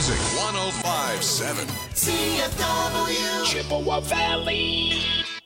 music. 105.7 CFW. Chippewa Valley.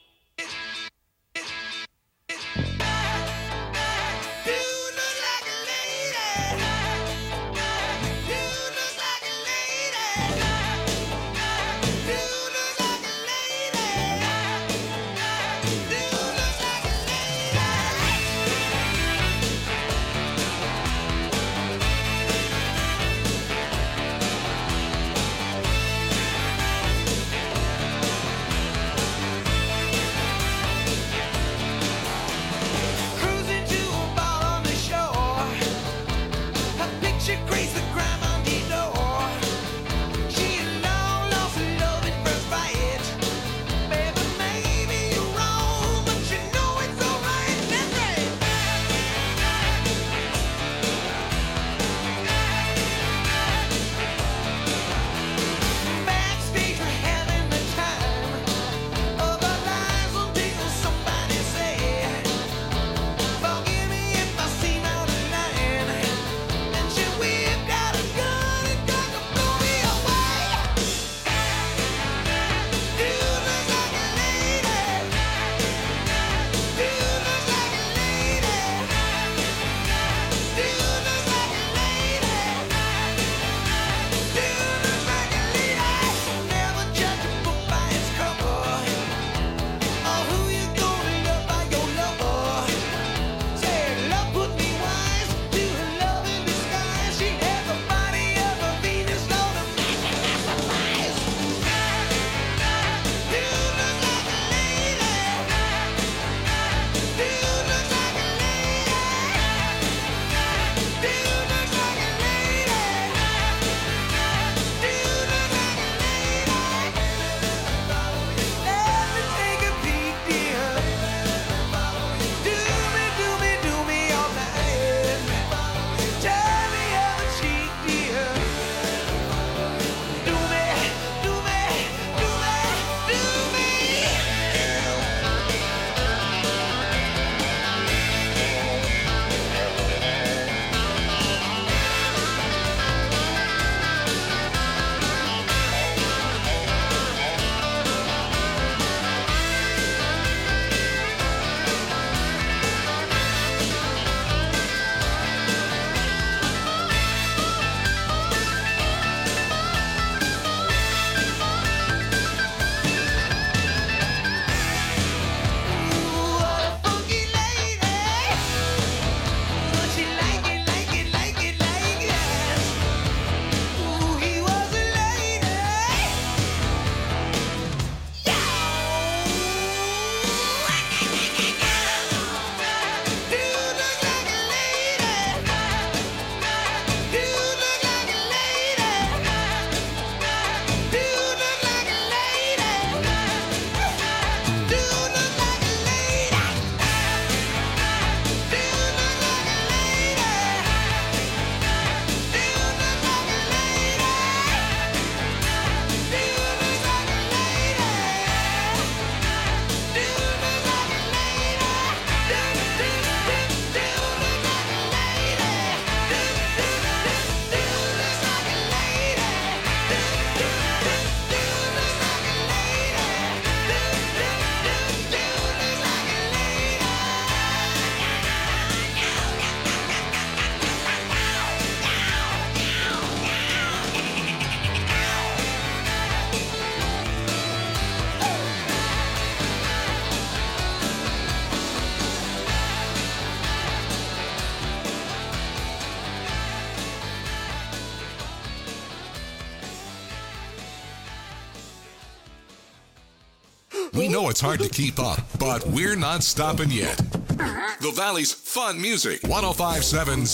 We know it's hard to keep up, but we're not stopping yet. The Valley's fun music, 105.7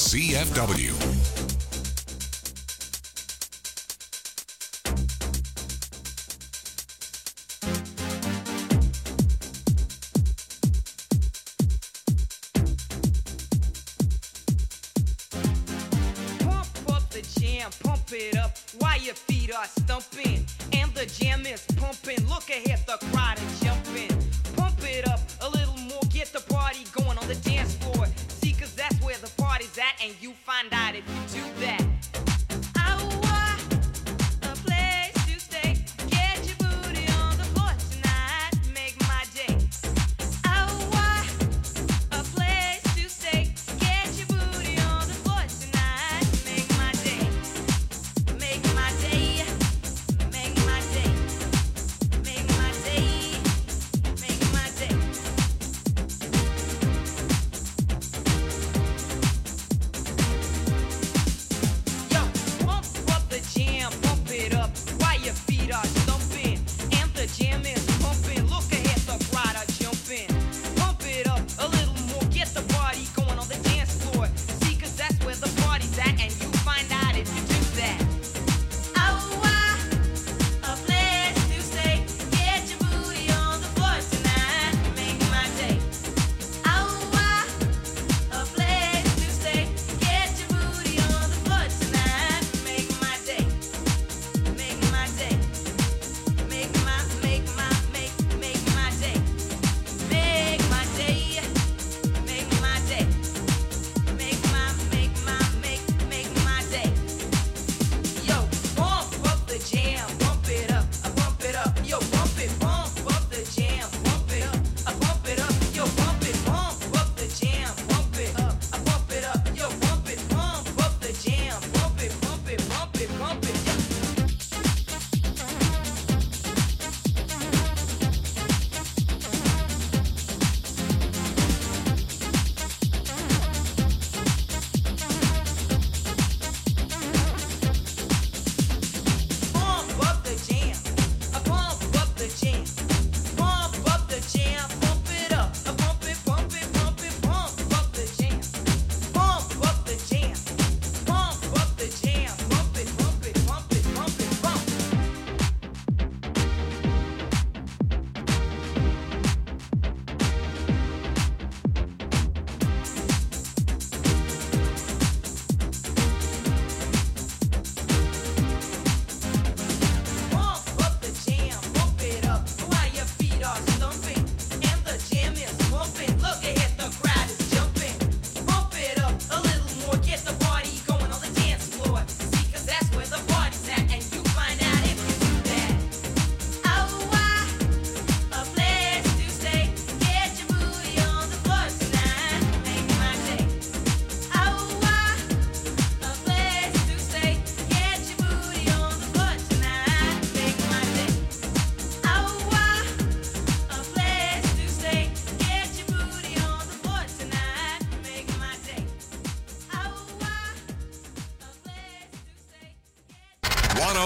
CFW. Pump it up while your feet are stumping and the jam is pumping. Look ahead, the crowd is jumping. Pump it up a little more, get the party going on the dance floor. See, cause that's where the party's at, and you find out if you do that.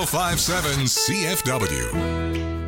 1057 CFW.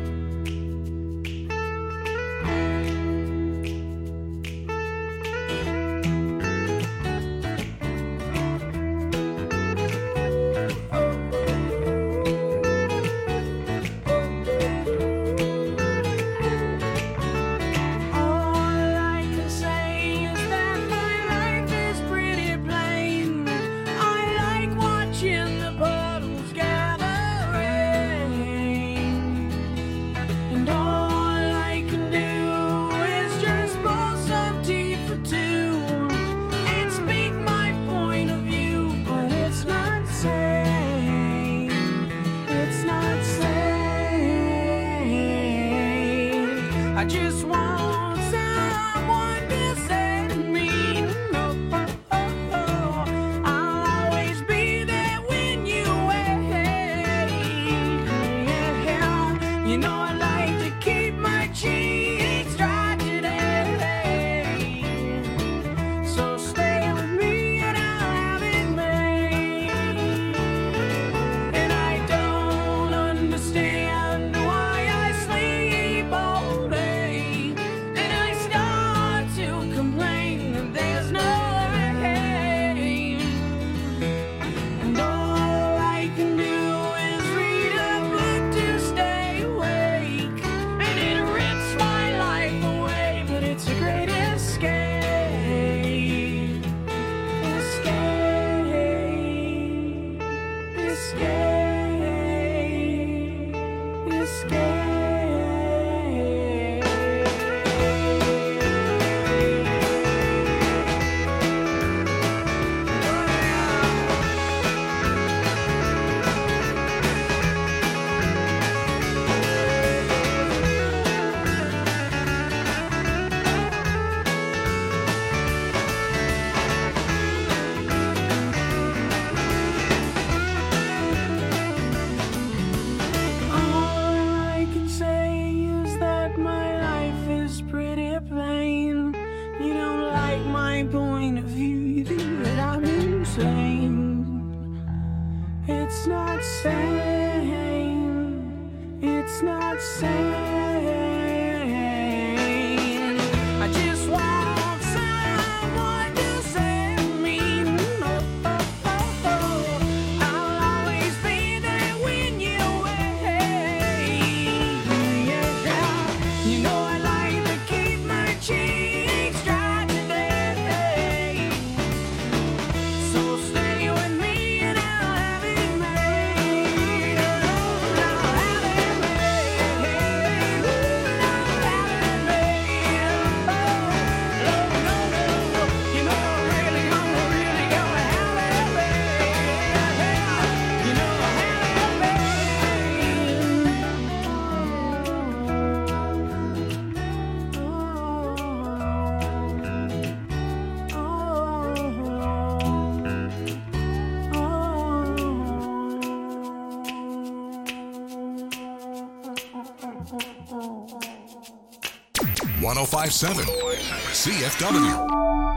.1057 CFW.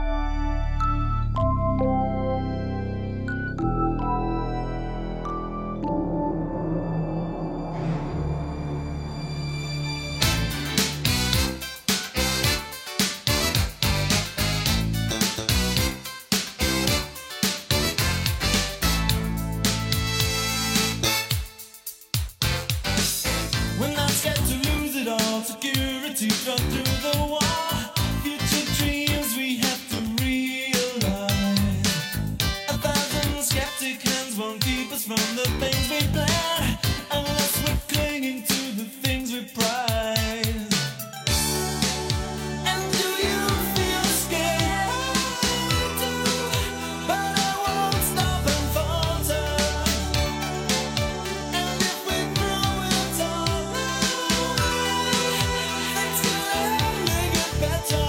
We're not scared to lose it all. Security drug through the wall. Future dreams we have to realize. 1,000 skeptic hands won't keep us from the things we plan, unless we're clinging to the things we prize. And do you feel scared too? But I won't stop and falter. And if we throw it all away, things can only get better.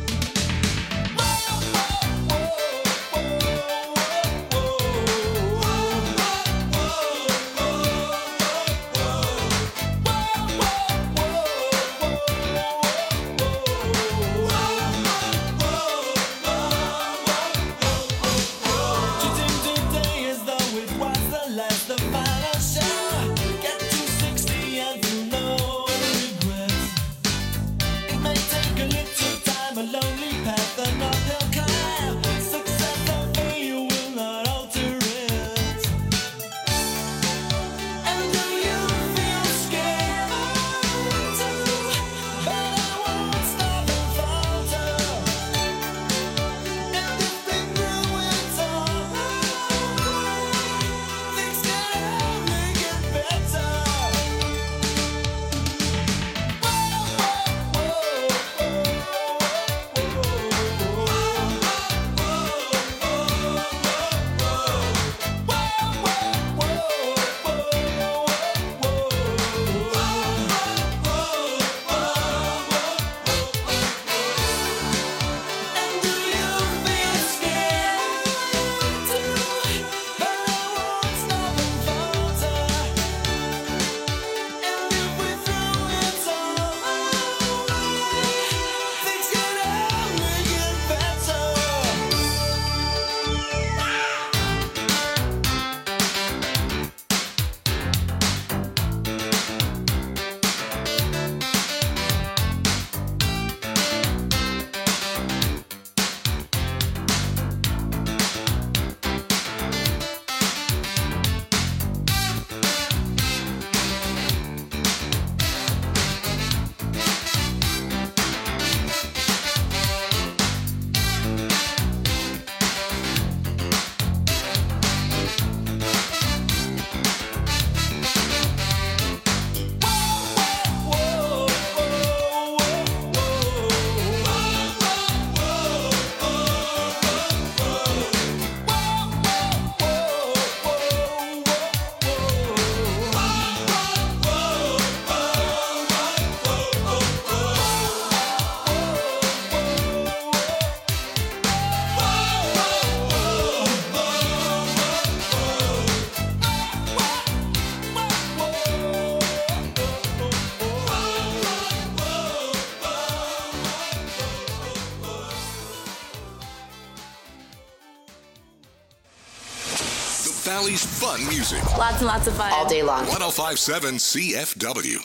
Whoa, whoa, whoa, whoa, whoa. Valley's fun music. Lots and lots of fun. All day long. 1057 CFW.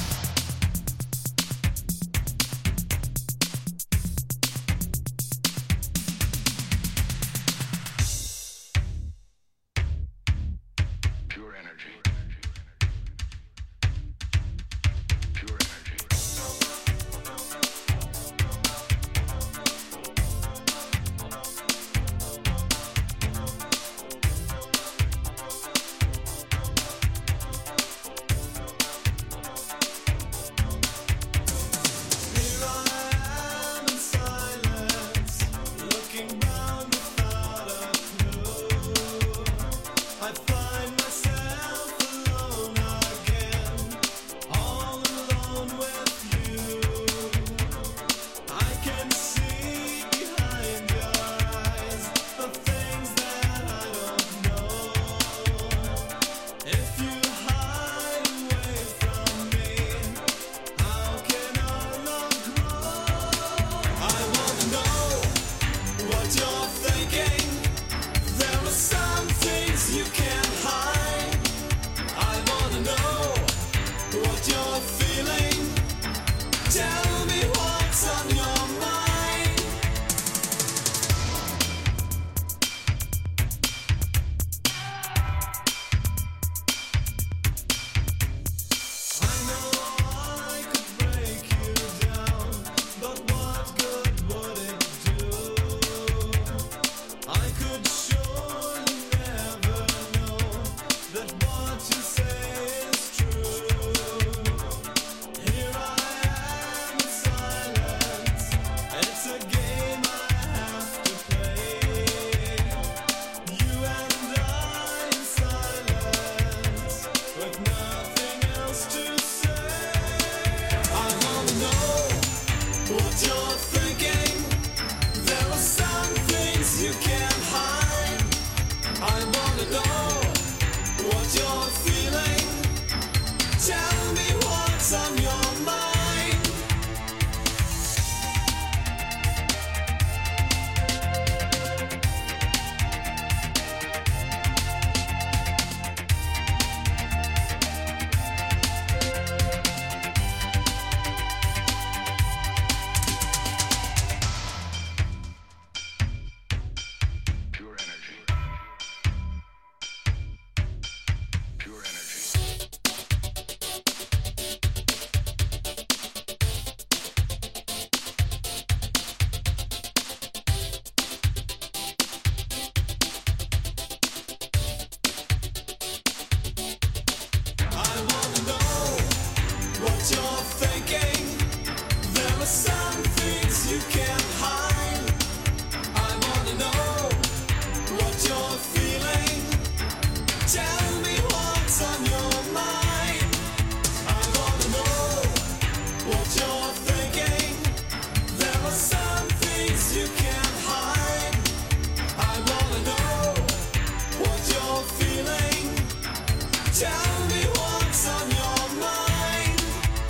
Tell me what's on your mind.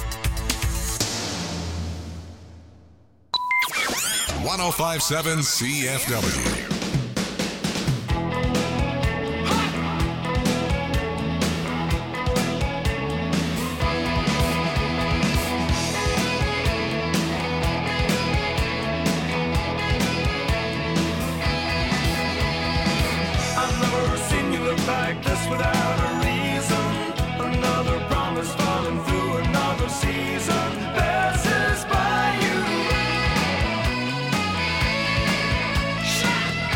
1057 CFW. Like this without a reason. Another promise falling through another season passes by you.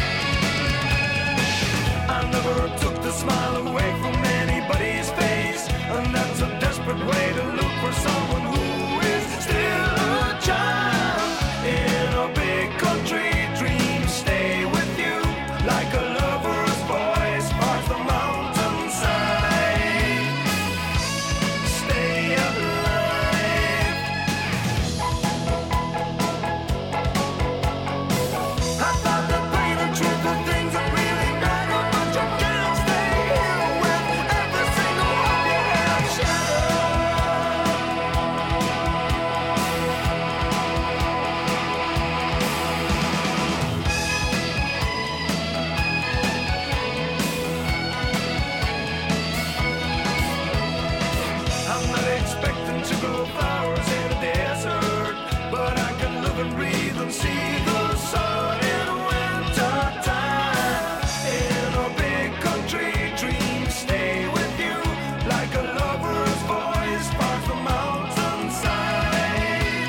to grow flowers in a desert, but I can live and breathe and see the sun in winter time. In a big country, dreams stay with you like a lover's voice sparks the mountainside.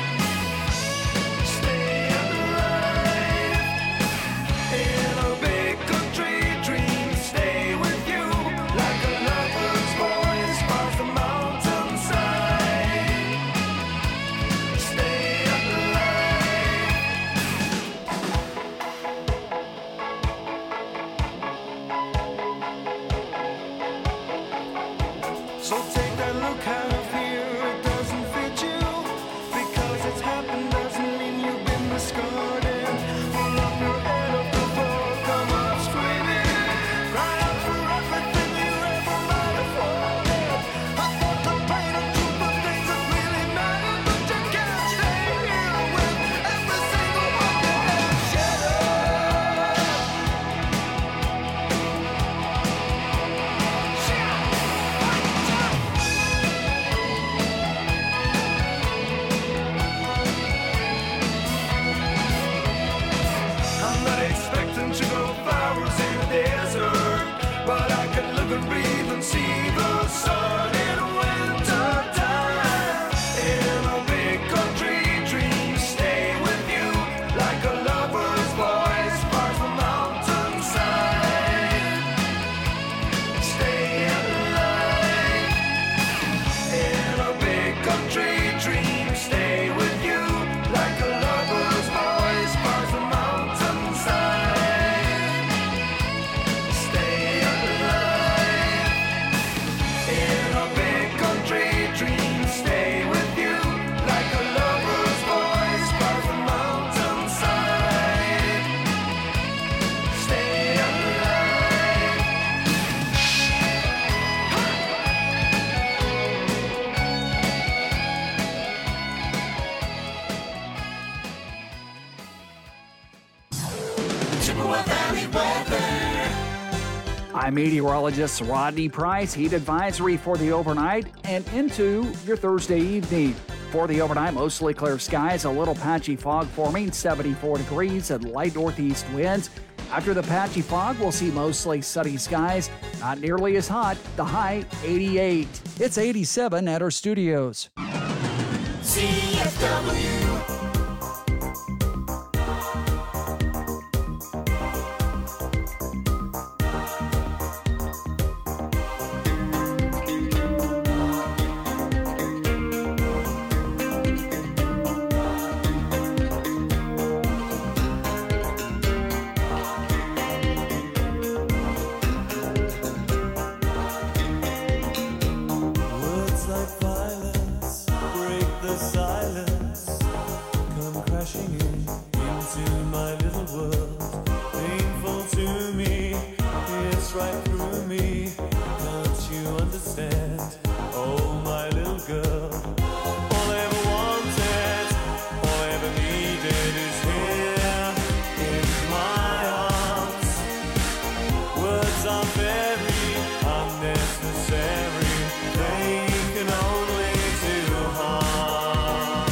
Stay alive. In a big country, dreams stay with you like a lover's voice sparks the mountainside. Stay alive. So take that look out of here, it doesn't fit you. Because it's happened doesn't mean you've been discarded. Pull up your head off the floor, come up screaming. Cry out for everything you ever might have wanted. I thought the pain and truth were things that really matter, but you can't stay here with every single one you have shattered. I'm not expecting to grow flowers in a desert, but I can live and breathe and see the sun in winter time. In a big country, dreams stay with you like a lover's voice sparks the mountainside. Stay alive. In a big country, dreams stay with you like a lover's voice sparks the mountainside. Stay alive. In a big country, dreams stay with you like a lover's voice sparks the mountainside. Stay alive. Chippewa Valley weather. I'm meteorologist Rodney Price. Heat advisory for the overnight and into your Thursday evening. For the overnight, mostly clear skies, a little patchy fog forming, 74 degrees and light northeast winds. After the patchy fog, we'll see mostly sunny skies, not nearly as hot, the high 88. It's 87 at our studios. CFW. Words like violence break the silence, come crashing into my little world. Painful to me, it's right through me. Can't you understand? Oh, my little girl. All I ever wanted, all I ever needed is here in my arms. Words are very unnecessary. They can only do harm.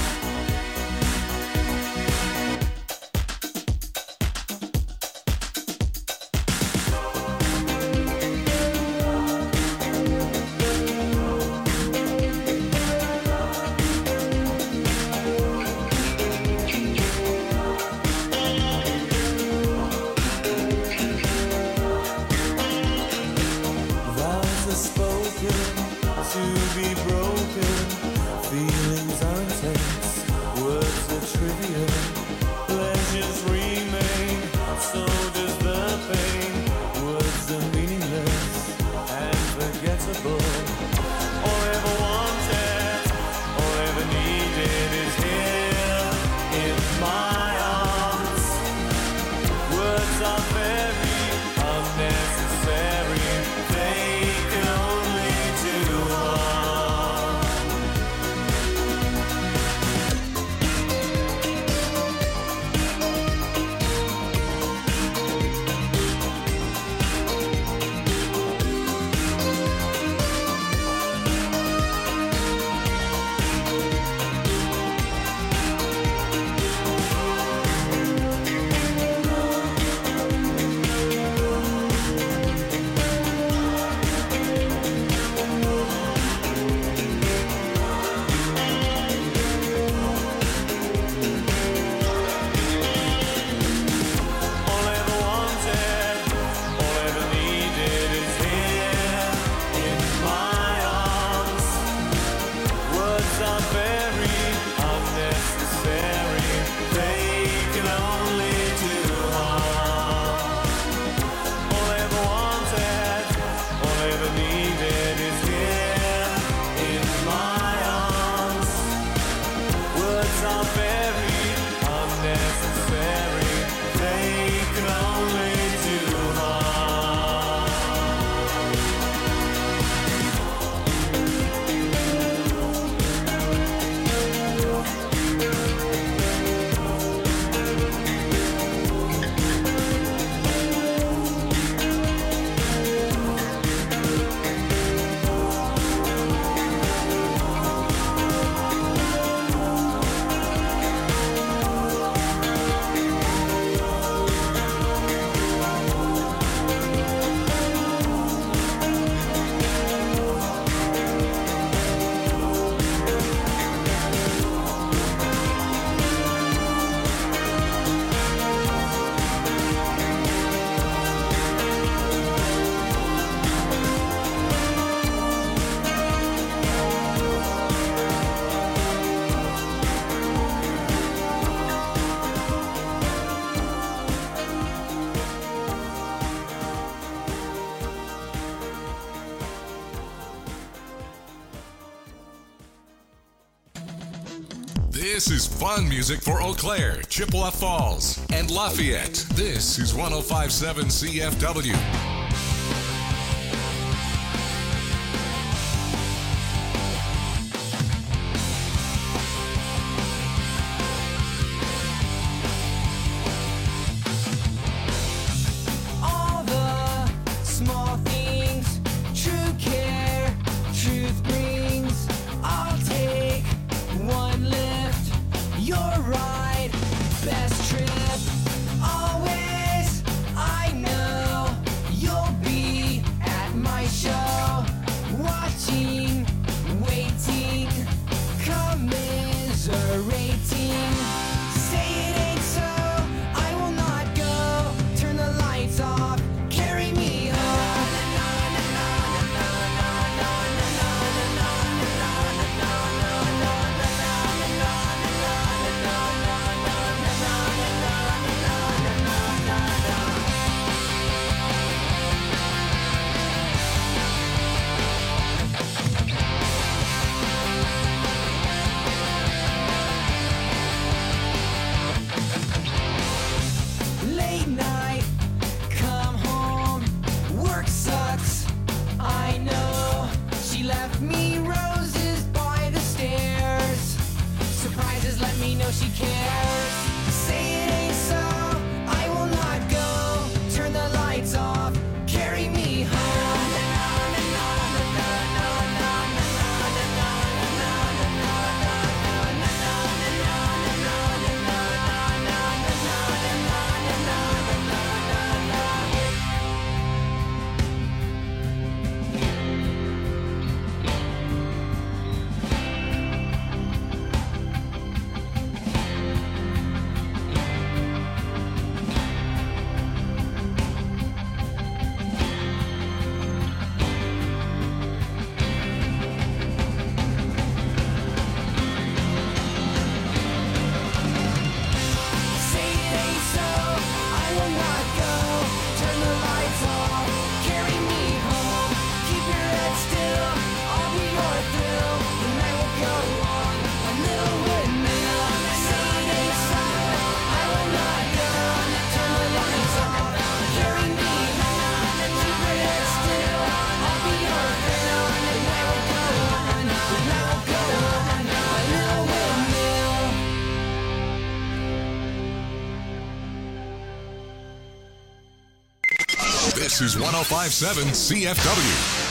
Vows are spoken to be broken. Feelings are intense, words are trivial. Pleasures remain, so does the pain. Words are meaningless and forgettable. All I ever wanted, all I ever needed is here in my arms. Words are very unnecessary. They can only do harm. This is fun music for Eau Claire, Chippewa Falls, and Lafayette. This is 105.7 CFW. This is 105.7 CFW.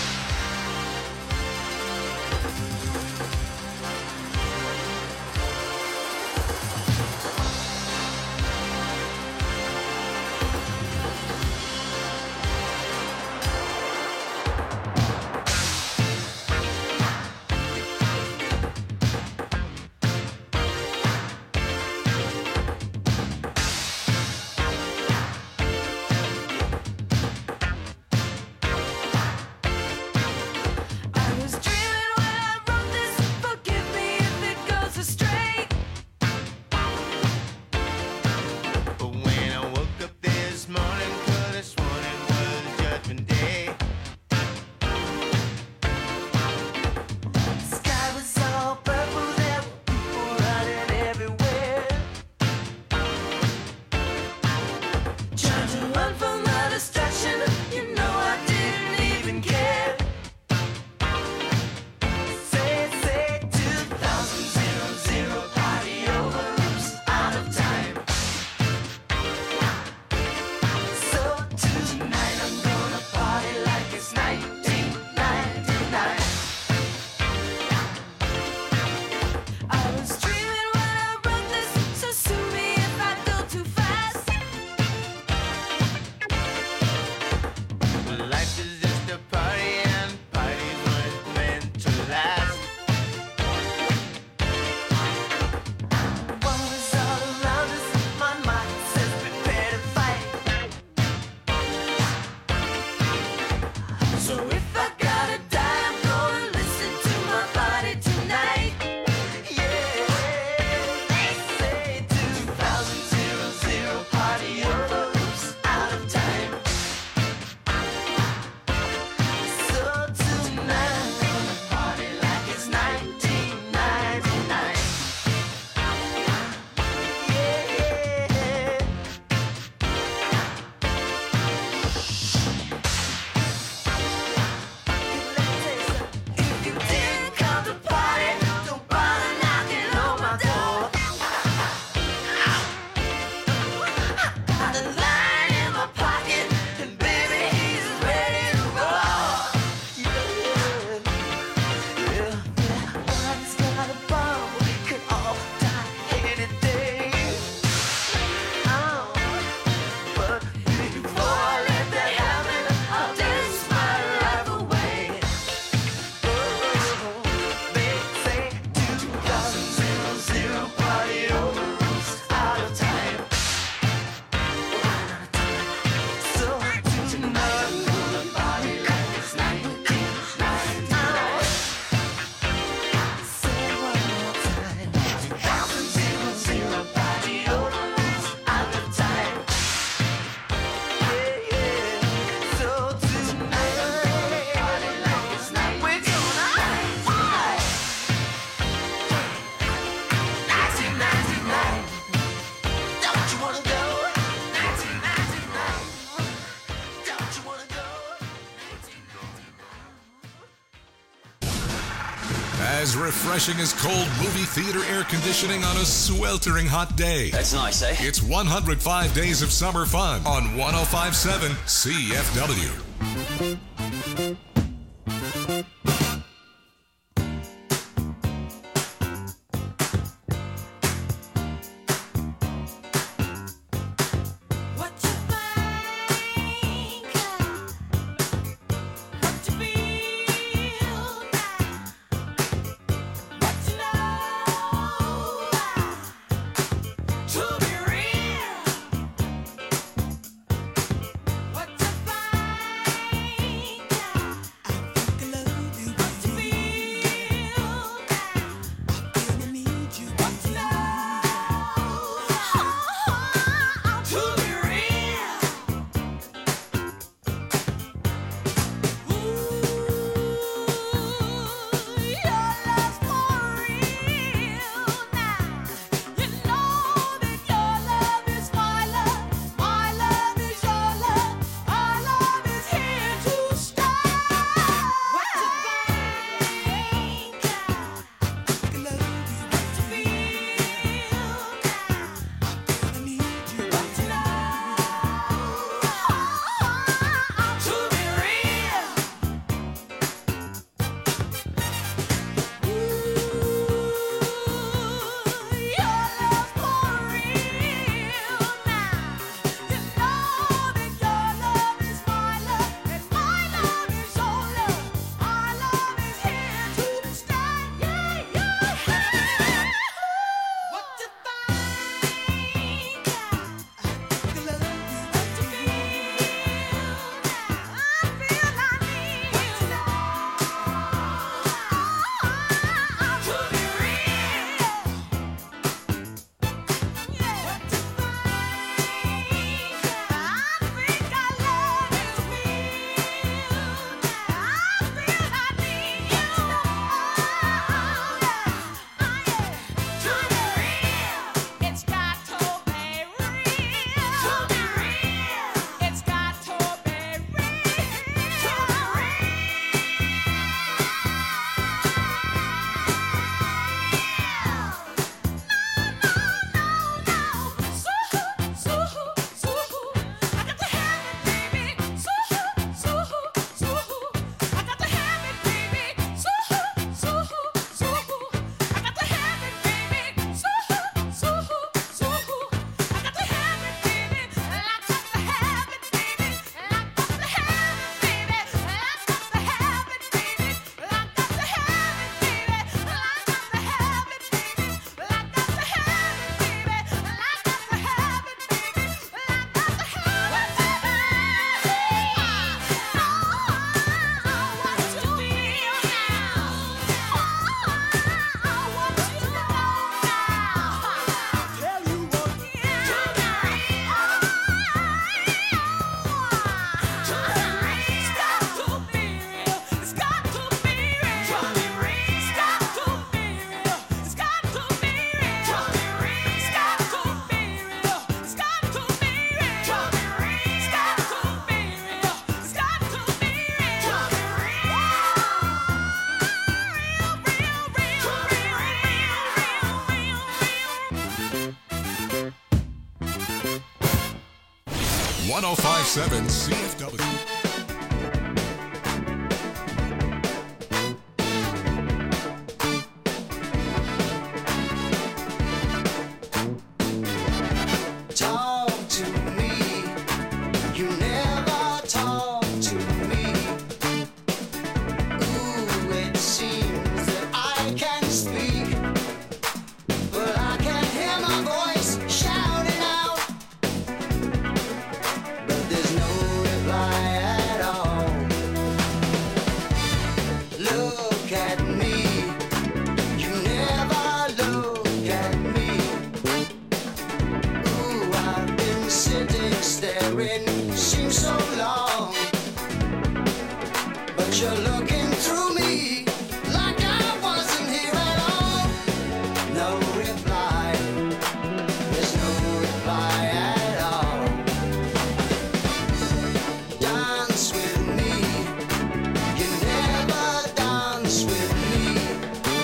As refreshing as cold movie theater air conditioning on a sweltering hot day. That's nice, eh? It's 105 days of summer fun on 105.7 CFW. .105.7 CFW. Dance with me, you never dance with me.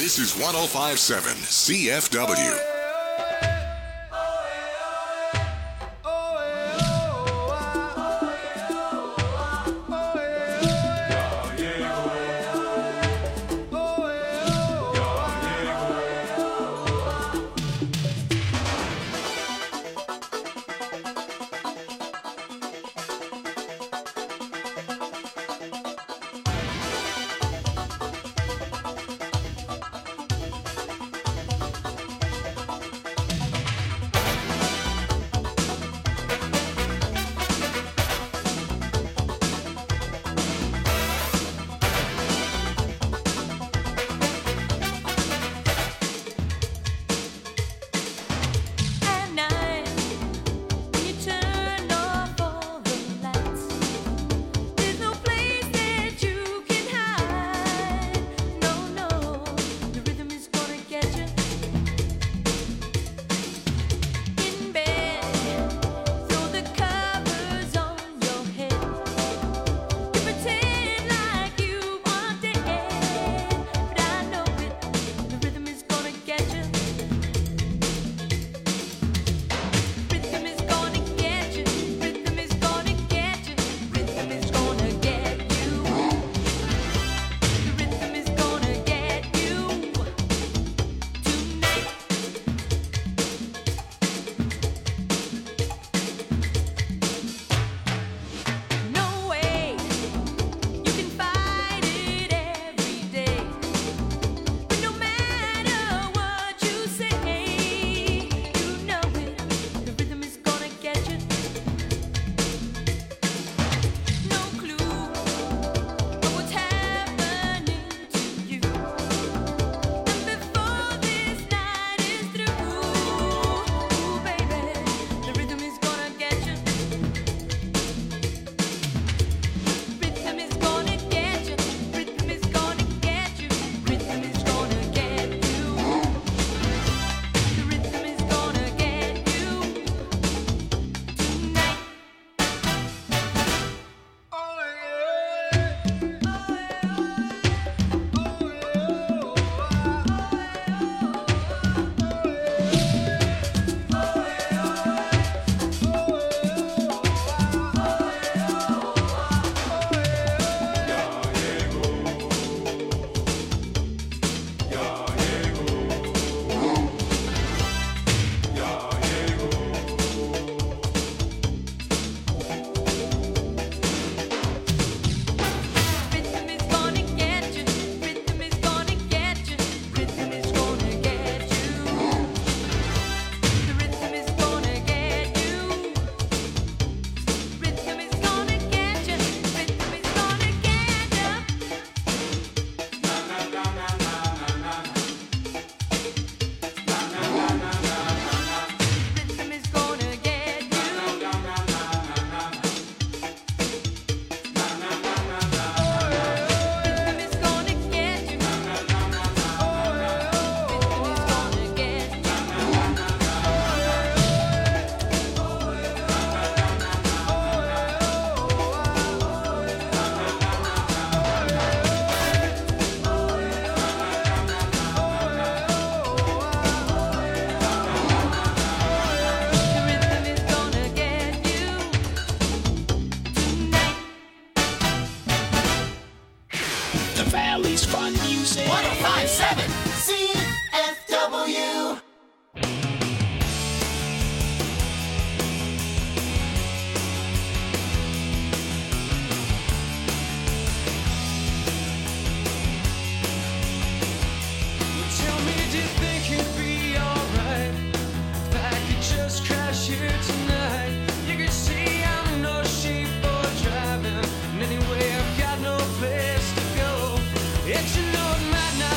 This is 105.7 CFW. Valley's fun music. 105.7 CFW. Tell me, do you think it'd be alright if I could just crash here tonight? You can see I'm in no shape for driving, and anyway I've got no place to go. Yet you know it might not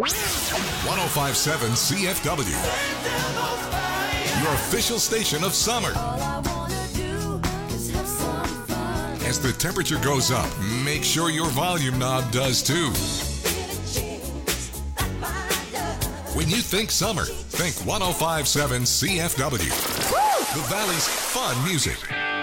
1057 CFW, your official station of summer. As the temperature goes up, make sure your volume knob does too. When you think summer, think 1057 CFW, the Valley's fun music.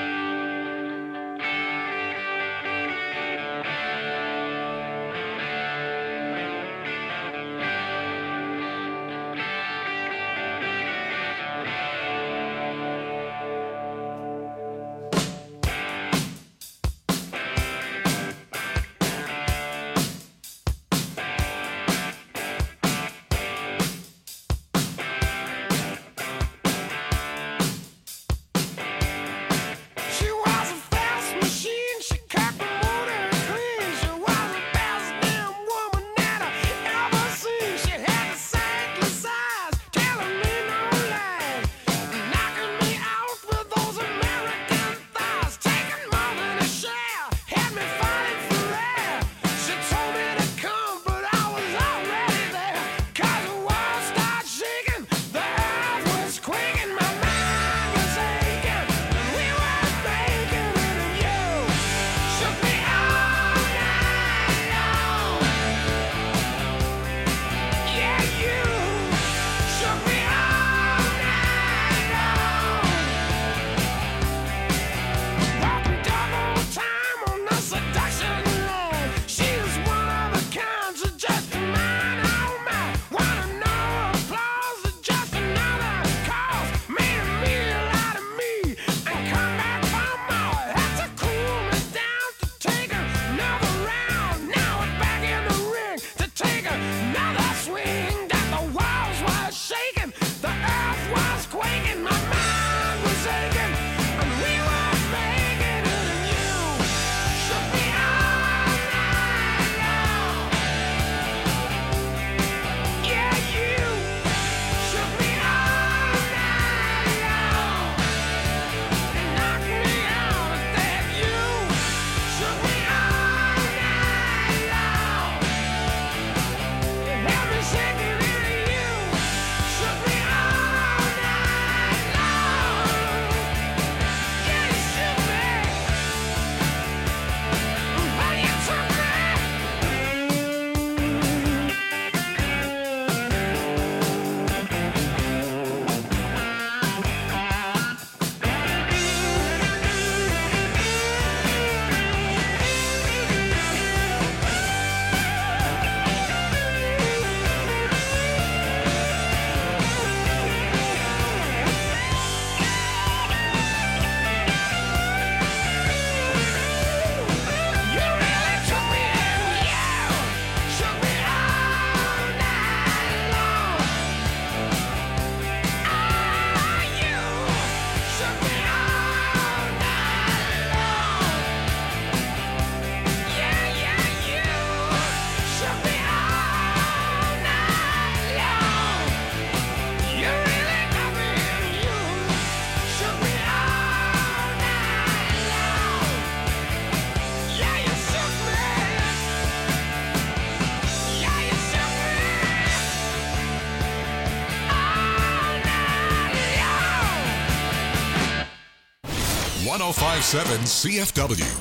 .1057 CFW.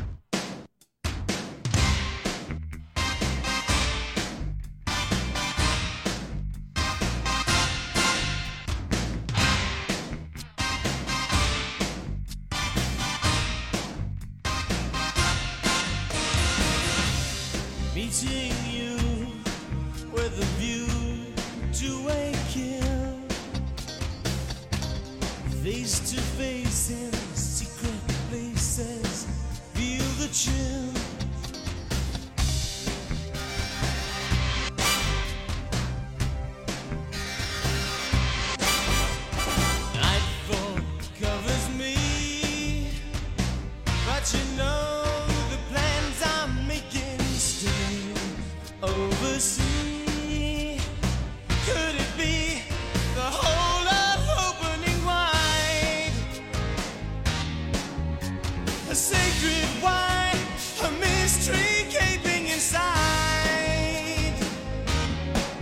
Meeting you with a view to a kill, face to face in secret places, feel the chill. Nightfall covers me, but you know oversea. Could it be the whole of opening wide? A sacred wine, a mystery gaping inside.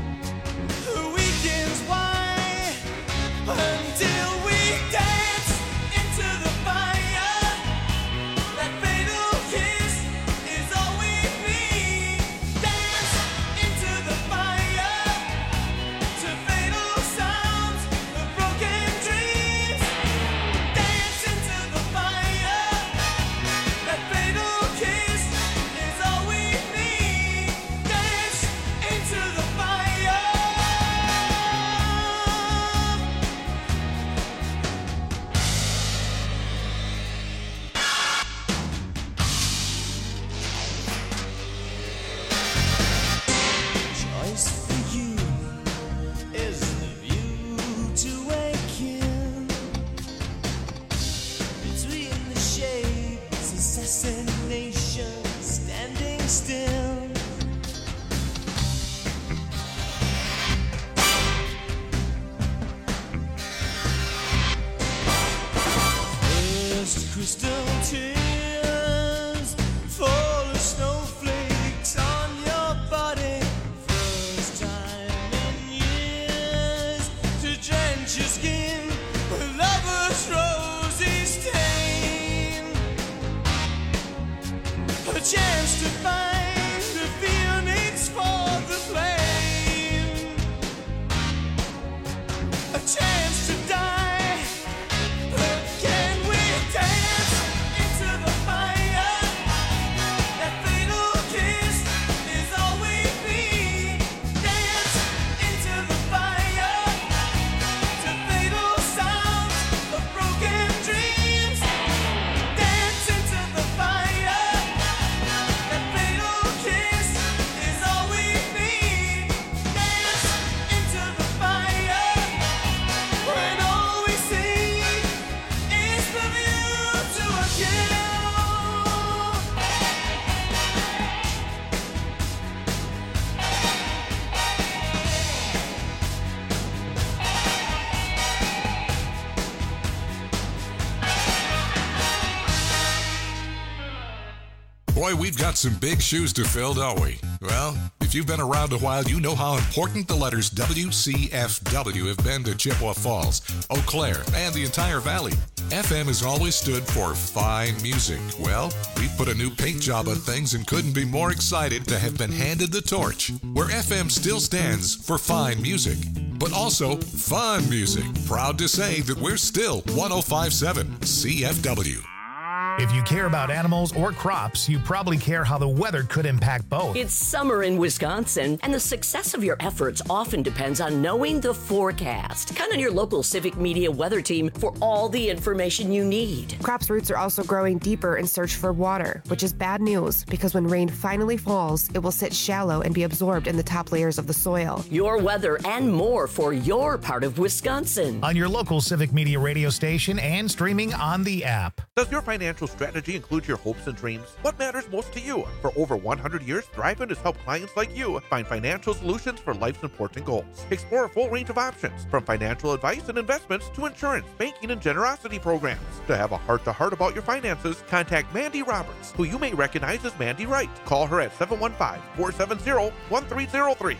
First crystal tears fall as snowflakes on your body. First time in years to drench your skin with lover's rosy stain. A chance to find the feelings for the flame. A chance to die. Boy, we've got some big shoes to fill, don't we? Well, if you've been around a while, you know how important the letters WCFW have been to Chippewa Falls, Eau Claire, and the entire valley. FM has always stood for fine music. Well, we've put a new paint job on things and couldn't be more excited to have been handed the torch, where FM still stands for fine music, but also fun music. Proud to say that we're still 105.7 CFW. If you care about animals or crops, you probably care how the weather could impact both. It's summer in Wisconsin, and the success of your efforts often depends on knowing the forecast. Count on your local Civic Media weather team for all the information you need. Crops' roots are also growing deeper in search for water, which is bad news because when rain finally falls, it will sit shallow and be absorbed in the top layers of the soil. Your weather and more for your part of Wisconsin. On your local Civic Media radio station and streaming on the app. Does your financial strategy include your hopes and dreams? What matters most to you? For over 100 years, Thrivent has helped clients like you find financial solutions for life's important goals. Explore a full range of options, from financial advice and investments to insurance, banking, and generosity programs. To have a heart-to-heart about your finances, contact Mandy Roberts, who you may recognize as Mandy Wright. Call her at 715-470-1303.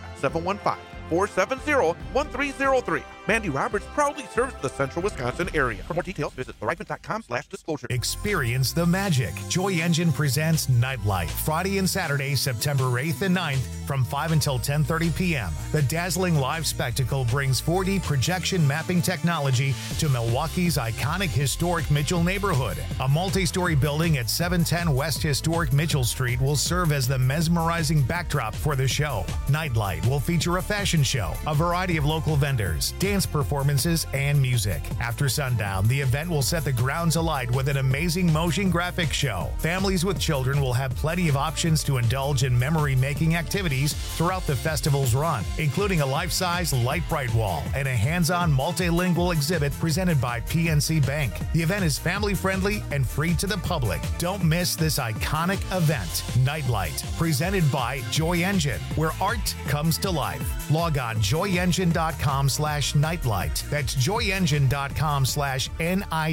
715-470-1303. Mandy Roberts proudly serves the central Wisconsin area. For more details, visit thrivent.com/disclosure. Experience the magic. Joy Engine presents Nightlight, Friday and Saturday, September 8th and 9th from 5 until 10:30 p.m. The dazzling live spectacle brings 4D projection mapping technology to Milwaukee's iconic historic Mitchell neighborhood. A multi-story building at 710 West Historic Mitchell Street will serve as the mesmerizing backdrop for the show. Nightlight will feature a fashion show, a variety of local vendors, dance performances, and music. After sundown, the event will set the grounds alight with an amazing motion graphics show. Families with children will have plenty of options to indulge in memory-making activities throughout the festival's run, including a life-size light bright wall and a hands-on multilingual exhibit presented by PNC Bank. The event is family-friendly and free to the public. Don't miss this iconic event. Nightlight, presented by Joy Engine, where art comes to life. Log on joyengine.com/nightlight. That's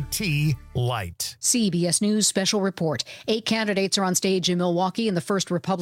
joyengine.com/NIT light. CBS News special report. 8 candidates are on stage in Milwaukee in the first Republican